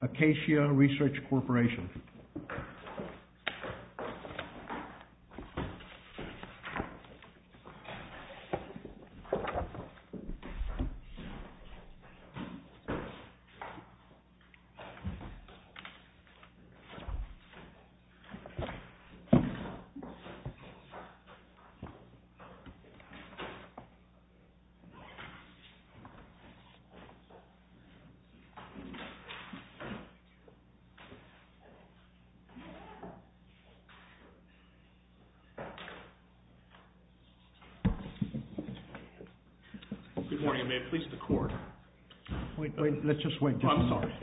Acacia Research Corporation. Good morning, and may it please the Court. Wait, let's just wait. I'm sorry.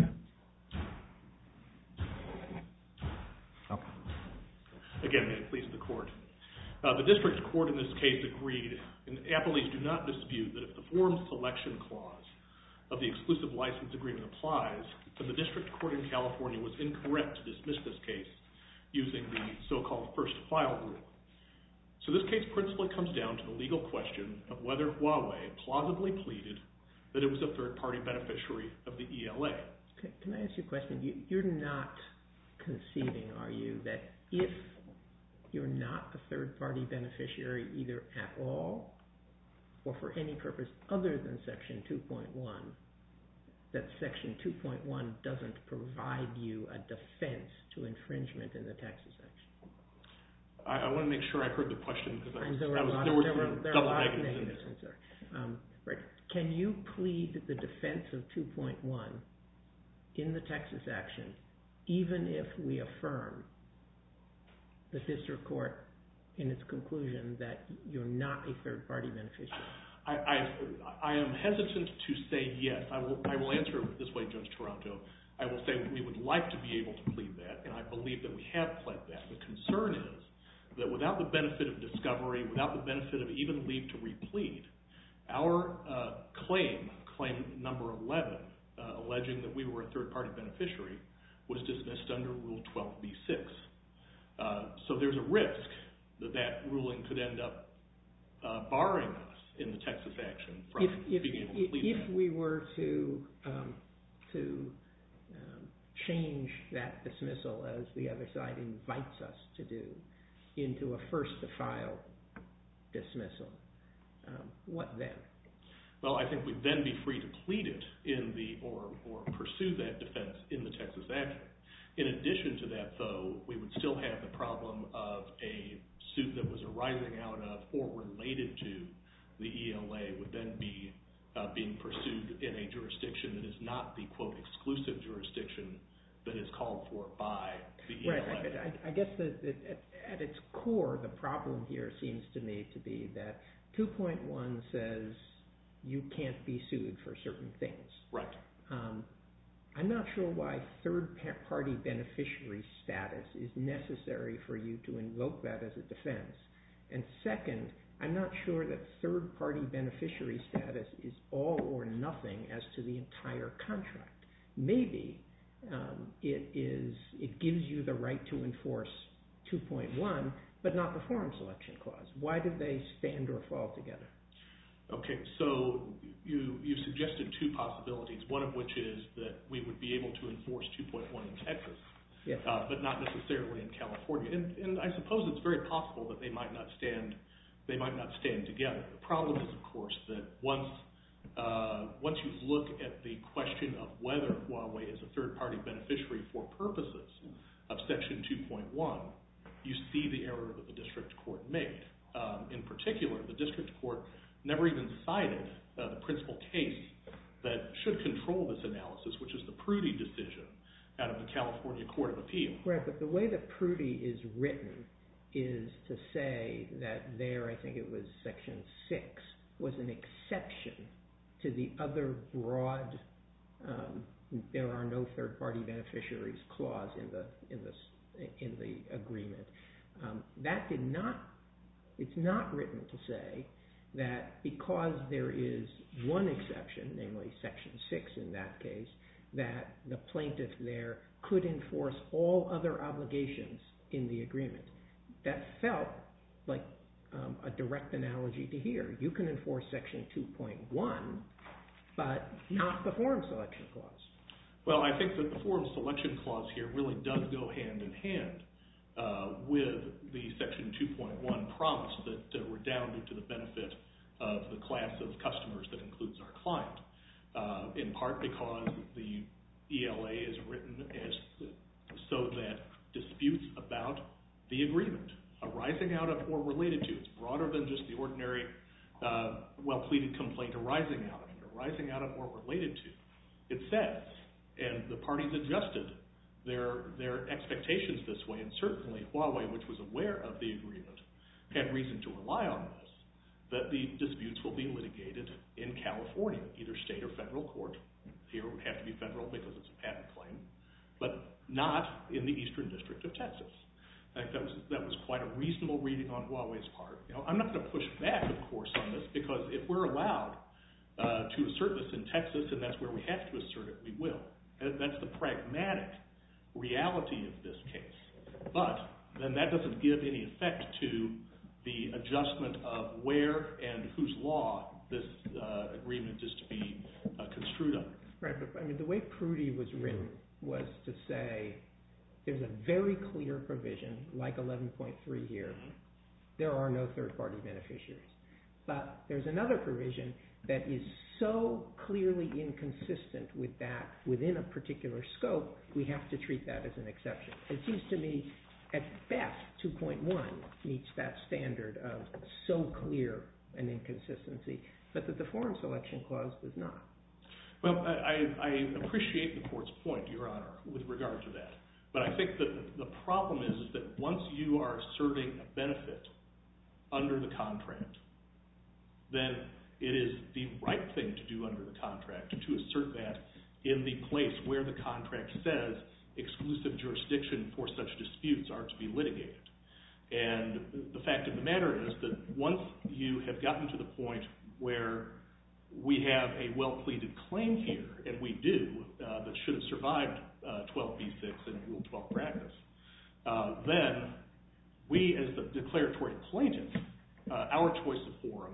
Okay. Again, may it please the Court. The District Court in this case agreed, and appellees do not dispute, that if the Forum Selection Clause of the Exclusive License Agreement applies, then the District Court in California was incorrect to dismiss this case using the so-called first-to-file rule. So this case principally comes down to the legal question of whether Huawei plausibly pleaded that it was a third-party beneficiary of the ELA. Can I ask you a question? You're not conceding, are you, that if you're not a third-party beneficiary either at all or for any purpose other than Section 2.1, that Section 2.1 doesn't provide you a defense to infringement in the Texas action? I want to make sure I heard the question because there were a lot of negatives. Right. Can you plead the defense of 2.1 in the Texas action even if we affirm the District Court in its conclusion that you're not a third-party beneficiary? I am hesitant to say yes. I will answer it this way, Judge Toronto. I will say we would like to be able to plead that, and I believe that we have pled that. The concern is that without the benefit of discovery, without the benefit of even leave to replead, our claim number 11, alleging that we were a third-party beneficiary, was dismissed under Rule 12b-6. So there's a risk that that ruling could end up barring us in the Texas action from being able to plead that. If we were to change that dismissal, as the other side invites us to do, into a first-to-file dismissal, what then? Well, I think we'd then be free to plead it or pursue that defense in the Texas action. In addition to that, though, we would still have the problem of a suit that was arising out of or related to the ELA would then be being pursued in a jurisdiction that is not the, quote, exclusive jurisdiction that is called for by the ELA. Right. I guess that at its core, the problem here seems to me to be that 2.1 says you can't be sued for certain things. Right. I'm not sure why third-party beneficiary status is necessary for you to invoke that as a defense. And second, I'm not sure that third-party beneficiary status is all or nothing as to the entire contract. Maybe it gives you the right to enforce 2.1, but not the Forum Selection Clause. Why do they stand or fall together? Okay, so you suggested two possibilities, one of which is that we would be able to enforce 2.1 in Texas, yes, but not necessarily in California. And I suppose it's very possible that they might not stand together. The problem is, of course, that once you look at the question of whether Huawei is a third-party beneficiary for purposes of Section 2.1, you see the error that the District Court made. In particular, the District Court never even cited the principal case that should control this analysis, which is the Prudy decision out of the California Court of Appeal. Right, but the way that Prudy is written is to say that there, I think it was Section 6, was an exception to the other broad there are no third-party beneficiaries clause in the agreement. It's not written to say that because there is one exception, namely Section 6 in that case, that the plaintiff there could enforce all other obligations in the agreement. That felt like a direct analogy to here. You can enforce Section 2.1, but not the Forum Selection Clause. Well, I think that the forum selection clause here really does go hand in hand with the Section 2.1 promise that redounded to the benefit of the class of customers that includes our client, in part because the ELA is written as so that disputes about the agreement arising out of or related to, it's broader than just the ordinary well-pleaded complaint arising out of it, arising out of or related to. It says, and the parties adjusted their expectations this way, and certainly Huawei, which was aware of the agreement, had reason to rely on this, that the disputes will be litigated in California, either state or federal court. Here it would have to be federal because it's a patent claim, but not in the Eastern District of Texas. I think that was quite a reasonable reading on Huawei's part. I'm not going to push back, of course, on this, because if we're allowed to assert this in Texas, and that's where we have to assert it, we will. That's the pragmatic reality of this case. But then that doesn't give any effect to the adjustment of where and whose law this agreement is to be construed under. Right, but I mean, the way Prudy was written was to say there's a very clear provision, like 11.3 here, there are no third-party beneficiaries. But there's another provision that is so clearly inconsistent with that within a particular scope, we have to treat that as an exception. It seems to me, at best, 2.1 meets that standard of so clear an inconsistency, but that the forum selection clause does not. Well, I appreciate the court's point, Your Honor, with regard to that. But I think that the problem is that once you are asserting a benefit under the contract, then it is the right thing to do under the contract to assert that in the place where the contract says exclusive jurisdiction for such disputes are to be litigated. And the fact of the matter is that once you have gotten to the point where we have a well-pleaded claim here, and we do, that should have survived 12b-6 and Rule 12 practice, then we, as the declaratory plaintiff, our choice of forum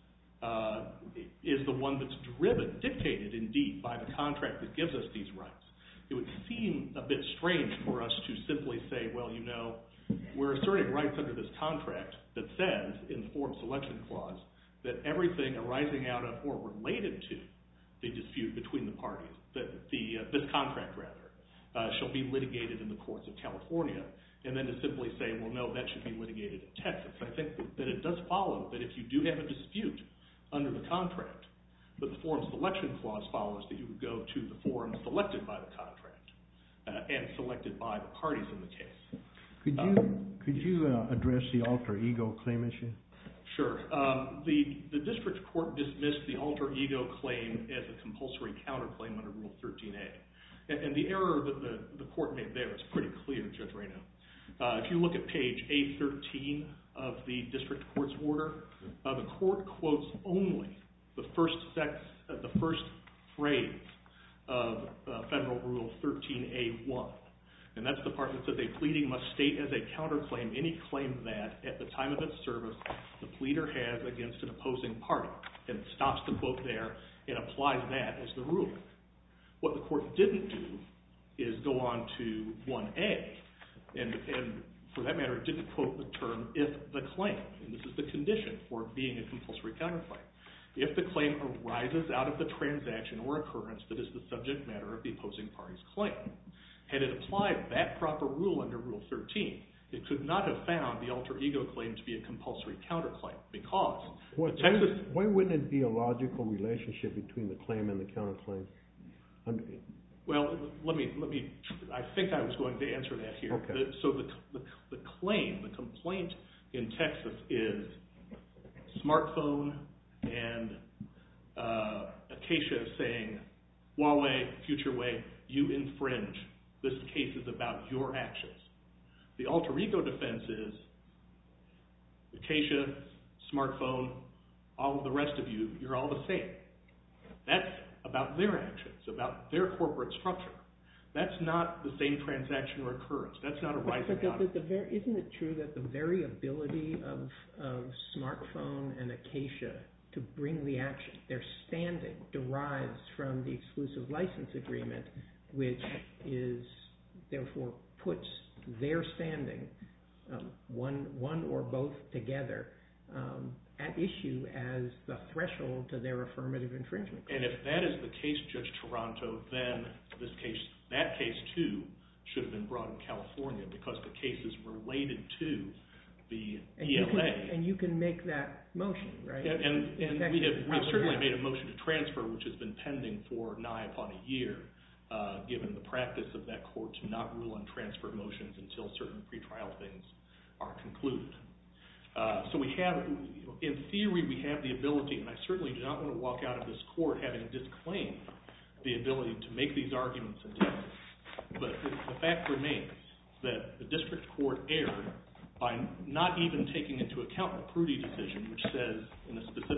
is the one that's dictated, indeed, by the contract that gives us these rights. It would seem a bit strange for us to simply say, well, you know, we're asserting rights under this contract that says, in the forum selection clause, that everything arising out of or related to the dispute between the parties, that this contract, rather, shall be litigated in the courts of California, and then to simply say, well, no, that should be litigated in Texas. I think that it does follow that if you do have a dispute under the contract, that the forum selection clause follows that you would go to the forum selected by the contract and selected by the parties in the case. Could you address the alter ego claim issue? Sure. The district court dismissed the alter ego claim as a compulsory counterclaim under Rule 13a. And the error that the court made there is pretty clear, Judge Reyna. If you look at page A13 of the district court's order, the court quotes only the first phrase of Federal Rule 13a-1. And that's the part that says a pleading must state as a counterclaim any claim that, at the time of its service, the pleader has against an opposing party. And it stops the quote there and applies that as the rule. What the court didn't do is go on to 1a, and for that matter, it didn't quote the term if the claim, and this is the condition for being a compulsory counterclaim, if the claim arises out of the transaction or occurrence that is the subject matter of the opposing party's claim. Had it applied that proper rule under Rule 13, it could not have found the alter ego claim to be a compulsory counterclaim because Why wouldn't it be a logical relationship between the claim and the counterclaim? Well, let me. I think I was going to answer that here. Okay. So the claim, the complaint in Texas is smartphone and Acacia saying, Huawei, FutureWay, you infringe. This case is about your actions. The alter ego defense is Acacia, smartphone, all of the rest of you, you're all the same. That's about their actions, about their corporate structure. That's not the same transaction or occurrence. That's not a rising out. Isn't it true that the variability of smartphone and Acacia to bring the action, their standing, derives from the exclusive license agreement which is therefore puts their standing, one or both together, at issue as the threshold to their affirmative infringement claim. And if that is the case, Judge Toronto, then that case too should have been brought in California because the case is related to the ELA. And you can make that motion, right? And we've certainly made a motion to transfer, which has been pending for nigh upon a year, given the practice of that court to not rule on transfer motions until certain pretrial things are concluded. So we have, in theory, we have the ability, and I certainly do not want to walk out of this court having disclaimed the ability to make these arguments in Texas. But the fact remains that the district court erred by not even taking into account the Prudy decision, which says in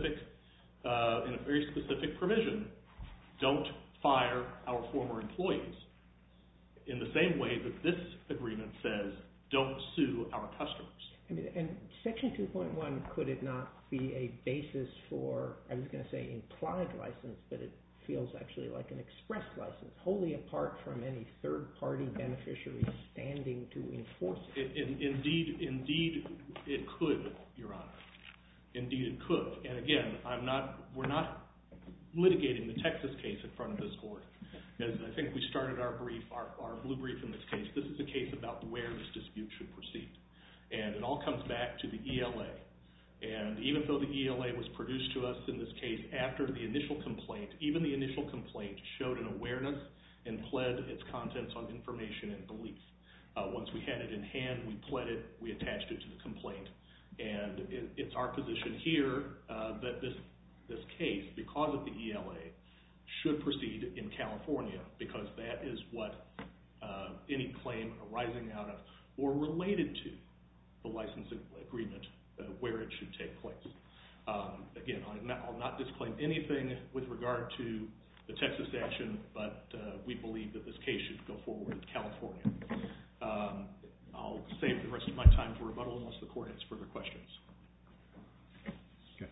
a very specific provision, don't fire our former employees. In the same way that this agreement says, don't sue our customers. And Section 2.1, could it not be a basis for, I was going to say implied license, but it feels actually like an express license, wholly apart from any third-party beneficiary standing to enforce it? Indeed, it could, Your Honor. Indeed, it could. And again, we're not litigating the Texas case in front of this court. As I think we started our blue brief in this case, this is a case about where this dispute should proceed. And it all comes back to the ELA. And even though the ELA was produced to us in this case after the initial complaint, even the initial complaint showed an awareness and pled its contents on information and belief. Once we had it in hand, we pled it, we attached it to the complaint. And it's our position here that this case, because of the ELA, should proceed in California because that is what any claim arising out of or related to the licensing agreement where it should take place. Again, I'll not disclaim anything with regard to the Texas action, but we believe that this case should go forward in California. I'll save the rest of my time for rebuttal unless the court has further questions. Okay.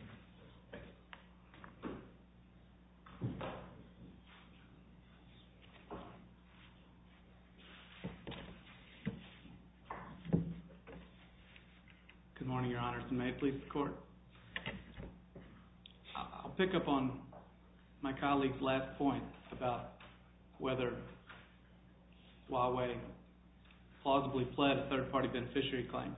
Good morning, Your Honors, and may it please the Court. I'll pick up on my colleague's last point about whether Huawei plausibly pled a third-party beneficiary claim.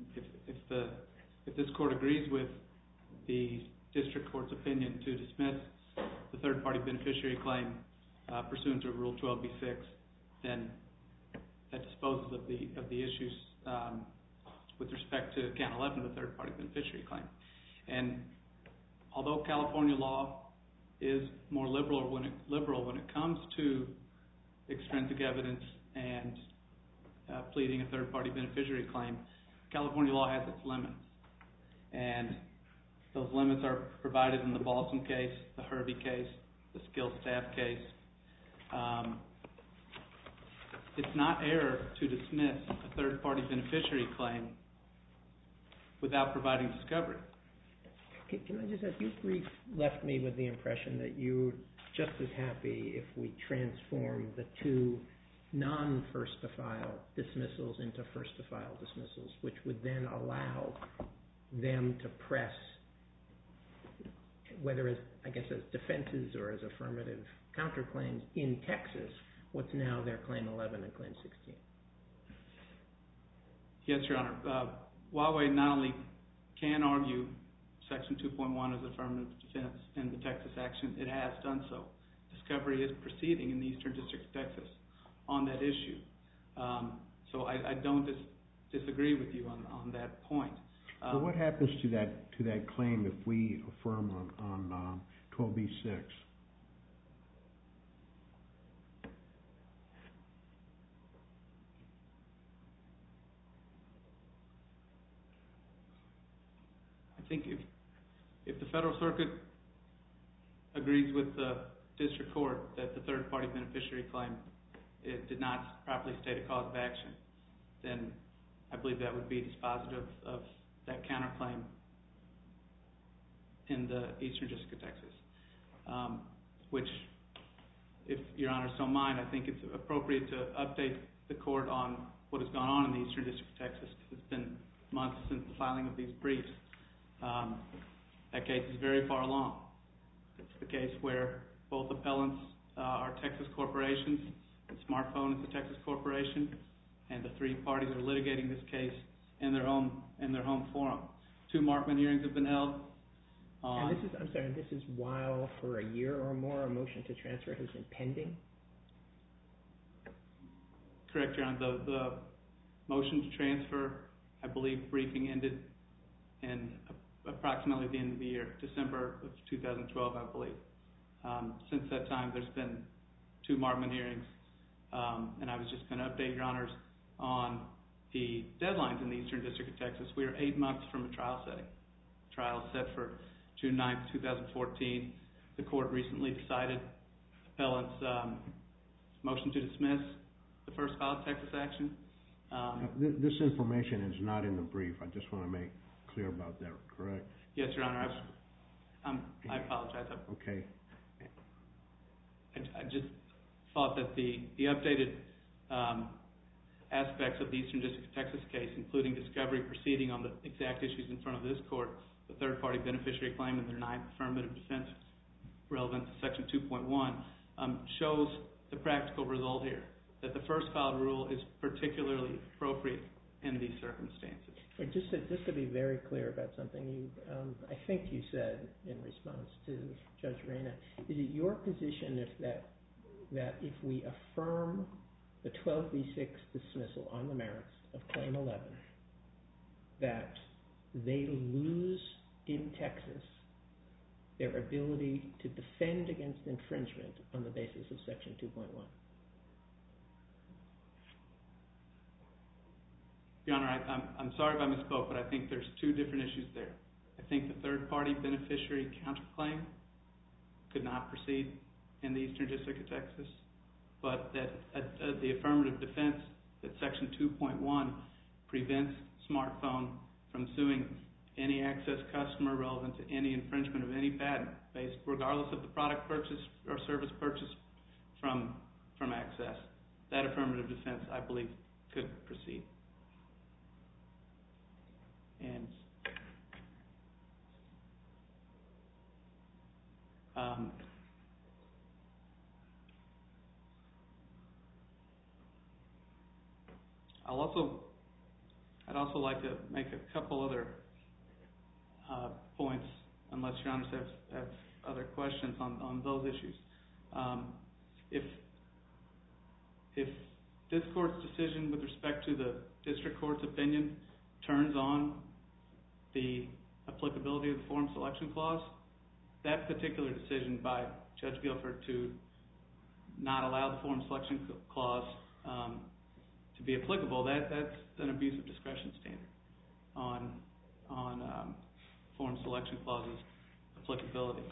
If this Court agrees with the District Court's opinion to dismiss the third-party beneficiary claim pursuant to Rule 12b-6, then that disposes of the issues with respect to Count 11, the third-party beneficiary claim. And although California law is more liberal when it comes to extrinsic evidence and pleading a third-party beneficiary claim, California law has its limits. And those limits are provided in the Balsam case, the Hervey case, the Skill Staff case. It's not error to dismiss a third-party beneficiary claim without providing discovery. Can I just ask, your brief left me with the impression that you're just as happy if we transform the two non-first-to-file dismissals into first-to-file dismissals, which would then allow them to press, whether as defenses or as affirmative counterclaims in Texas, what's now their Claim 11 and Claim 16. Yes, Your Honor. Huawei not only can argue Section 2.1 as affirmative defense in the Texas action, it has done so. Discovery is proceeding in the Eastern District of Texas on that issue. So I don't disagree with you on that point. Well, what happens to that claim if we affirm on 12b-6? I think if the Federal Circuit agrees with the District Court that the third-party beneficiary claim did not properly state a cause of action, then I believe that would be dispositive of that counterclaim in the Eastern District of Texas, which if Your Honors don't mind, I think it's appropriate to update the court on what has gone on in the Eastern District of Texas, because it's been months since the filing of these briefs. That case is very far along. It's the case where both appellants are Texas corporations, and Smartphone is a Texas corporation, and the three parties are litigating this case in their home forum. 2 Markman hearings have been held. And this is while for a year or more a motion to transfer has been pending? Correct, Your Honor. The motion to transfer, I believe, briefing ended in approximately the end of the year, December of 2012, I believe. Since that time, there's been 2 Markman hearings, and I was just going to update Your Honors on the deadlines in the Eastern District of Texas. We are 8 months from a trial setting. Trial set for June 9th, 2014. The court recently decided appellant's motion to dismiss the first filed Texas action. This information is not in the brief. I just want to make clear about that, correct? Yes, Your Honor. I apologize. Okay. I just thought that the updated aspects of the Eastern District of Texas case, including discovery proceeding on the exact issues in front of this court, the third-party beneficiary claim and their 9th affirmative defense relevant to Section 2.1, shows the practical result here, that the first filed rule is particularly appropriate in these circumstances. Just to be very clear about something I think you said in response to Judge Reyna, is it your position that if we affirm the 12b6 dismissal on the merits of Claim 11, that they lose in Texas their ability to defend against infringement on the basis of Section 2.1? Your Honor, I'm sorry if I misspoke, but I think there's 2 different issues there. I think the third-party beneficiary counterclaim could not proceed in the Eastern District of Texas, but that the affirmative defense that Section 2.1 prevents Smartphone from suing any access customer relevant to any infringement of any patent, based regardless of the product purchase or service purchased from access. That affirmative defense, I believe, could proceed. And I'd also like to make a couple other points, unless Your Honors have other questions on those issues. If this court's decision with respect to the district court's opinion turns on the applicability of the Forum Selection Clause, that particular decision by Judge Guilford to not allow the Forum Selection Clause to be applicable, that's an abuse of discretion standard on Forum Selection Clause's applicability.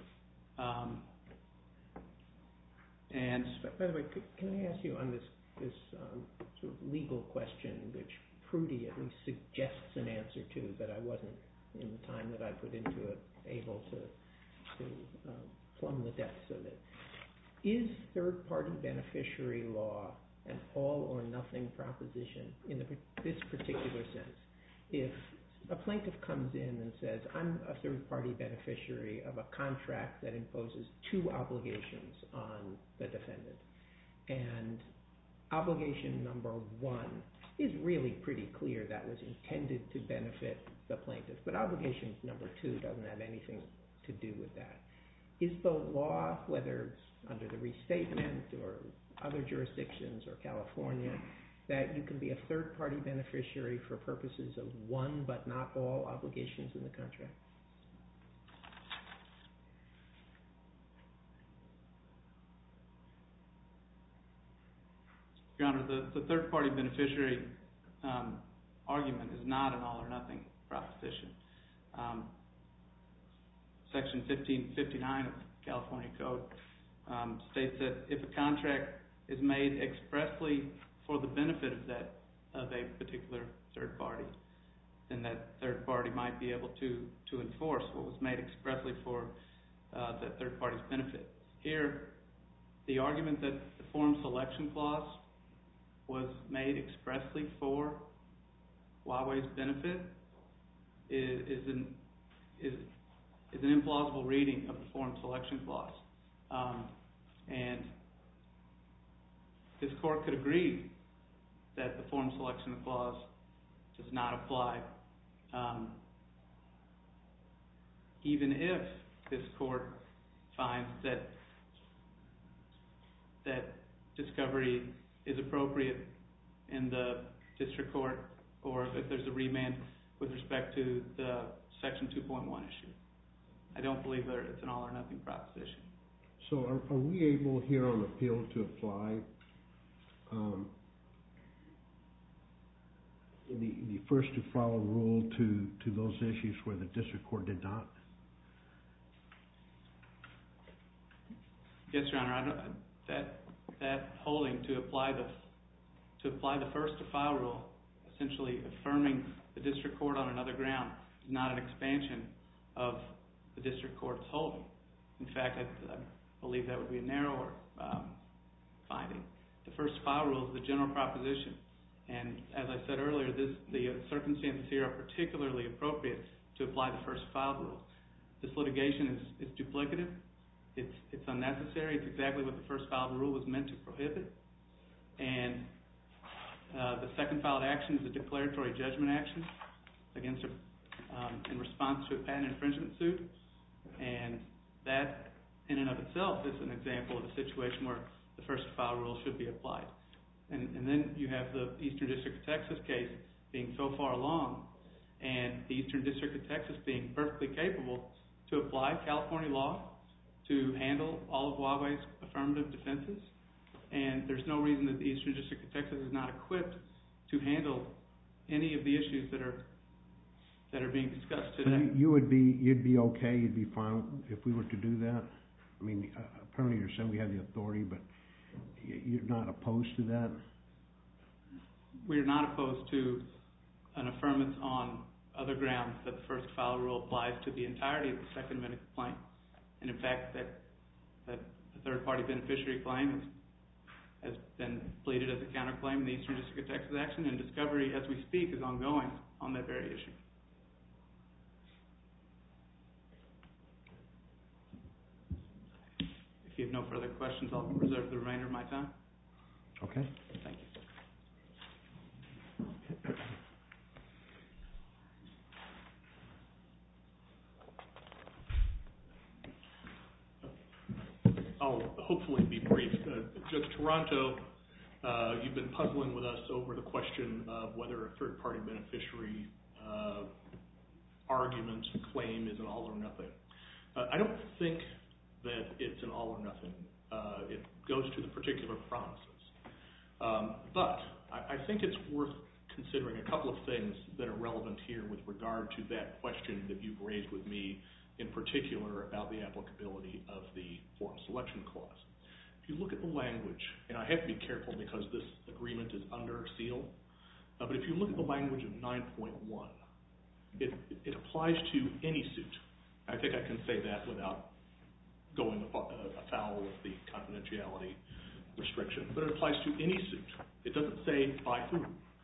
And by the way, can I ask you on this sort of legal question, which Prudy at least suggests an answer to, but I wasn't, in the time that I put into it, able to plumb the depths of it. Is third-party beneficiary law an all-or-nothing proposition in this particular sense? If a plaintiff comes in and says, I'm a third-party beneficiary of a contract that imposes 2 obligations on the defendant, and obligation number 1 is really pretty clear that was intended to benefit the plaintiff, but obligation number 2 doesn't have anything to do with that. Is the law, whether it's under the restatement or other jurisdictions or California, that you can be a third-party beneficiary for purposes of 1 but not all obligations in the contract? Your Honor, the third-party beneficiary argument is not an all-or-nothing proposition. Section 1559 of the California Code states that if a contract is made expressly for the benefit of a particular third party, then that third party might be able to enforce what was made expressly for that third party's benefit. Here, the argument that the forum selection clause was made expressly for Huawei's benefit is an implausible reading of the forum selection clause. And this court could agree that the forum selection clause does not apply, even if this court finds that discovery is appropriate in the district court, or if there's a remand with respect to the Section 2.1 issue. I don't believe that it's an all or nothing proposition. So are we able here on appeal to apply the first to file rule to those issues where the district court did not? Yes, Your Honor. That holding to apply the first to file rule, essentially affirming the district court on another ground, is not an expansion of the district court's holding. In fact, I believe that would be a narrower finding. The first to file rule is the general proposition, and as I said earlier, the circumstances here are particularly appropriate to apply the first to file rule. This litigation is duplicative. It's unnecessary. It's exactly what the first filed rule was meant to prohibit. And the second filed action is a declaratory judgment action against in response to a patent infringement suit. And that, in and of itself, is an example of a situation where the first to file rule should be applied. And then you have the Eastern District of Texas case being so far along, and the Eastern District of Texas being perfectly capable to apply California law to handle all of Huawei's affirmative defenses. And there's no reason that the Eastern District of Texas is not equipped to handle any of the issues that are being discussed today. So you'd be okay, you'd be fine if we were to do that? I mean, apparently you're saying we have the authority, but you're not opposed to that? We're not opposed to an affirmance on other grounds that the first to file rule applies to the entirety of the Second Amendment complaint. And in fact, that the third-party beneficiary claim has been pleaded as a counterclaim in the Eastern District of Texas action, and discovery, as we speak, is ongoing on that very issue. If you have no further questions, I'll reserve the remainder of my time. Okay. Thank you. I'll hopefully be brief. Judge Toronto, you've been puzzling with us over the question of whether a third-party beneficiary argument claim is an all or nothing. I don't think that it's an all or nothing. It goes to the particular promises. But I think it's worth considering a couple of things that are relevant here with regard to that question that you've raised with me, in particular about the applicability of the forum selection clause. If you look at the language, and I have to be careful because this agreement is under seal, but if you look at the language of 9.1, it applies to any suit. I think I can say that without going afoul of the confidentiality restriction, but it applies to any suit. It doesn't say by whom.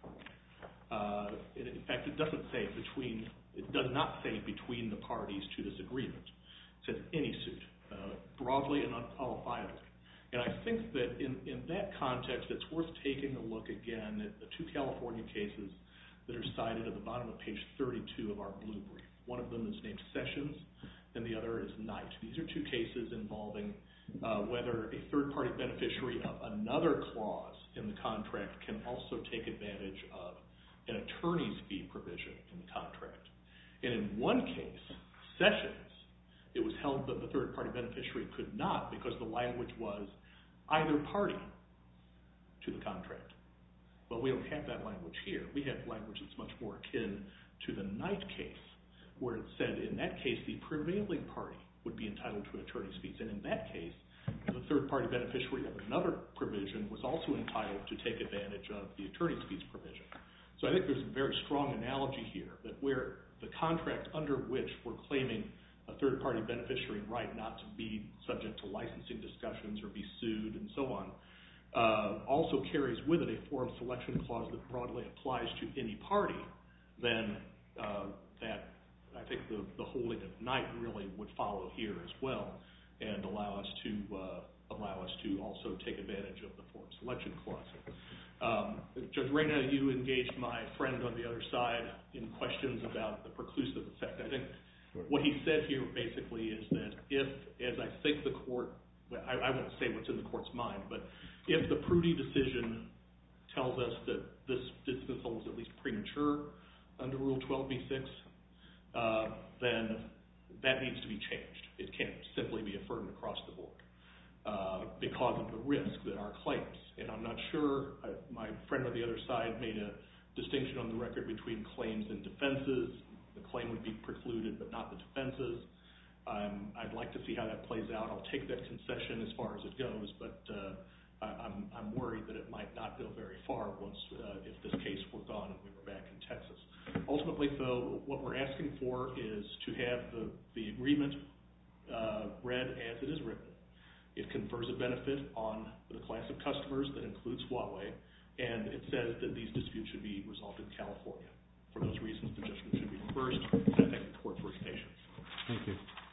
In fact, it does not say between the parties to this agreement. It says any suit, broadly and unqualifiably. And I think that in that context, it's worth taking a look again at the two California cases that are cited at the bottom of page 32 of our blue brief. One of them is named Sessions, and the other is Knight. These are two cases involving whether a third-party beneficiary of another clause in the contract can also take advantage of an attorney's fee provision in the contract. And in one case, Sessions, it was held that the third-party beneficiary could not because the language was either party to the contract. Well, we don't have that language here. We have language that's much more akin to the Knight case, where it said in that case the prevailing party would be entitled to attorney's fees. And in that case, the third-party beneficiary of another provision was also entitled to take advantage of the attorney's fees provision. So I think there's a very strong analogy here that where the contract under which we're claiming a a third-party beneficiary right not to be subject to licensing discussions or be sued and so on, also carries with it a forum selection clause that broadly applies to any party, then that I think the holding of Knight really would follow here as well and allow us to also take advantage of the forum selection clause. Judge Reyna, you engaged my friend on the other side in questions about the preclusive effect. I think what he said here basically is that if, as I think the court, I won't say what's in the court's mind, but if the Prudy decision tells us that this dismissal is at least premature under Rule 12b-6, then that needs to be changed. It can't simply be affirmed across the board because of the risk that our claims. And I'm not sure, my friend on the other side made a distinction on the record between claims and defenses. The claim would be precluded but not the defenses. I'd like to see how that plays out. I'll take that concession as far as it goes, but I'm worried that it might not go very far once if this case were gone and we were back in Texas. Ultimately, though, what we're asking for is to have the agreement read as it is written. It confers a benefit on the class of customers that includes Huawei, and it says that these disputes should be resolved in California. For those reasons, the judgment should be reversed, and I thank the court for its patience. Thank you.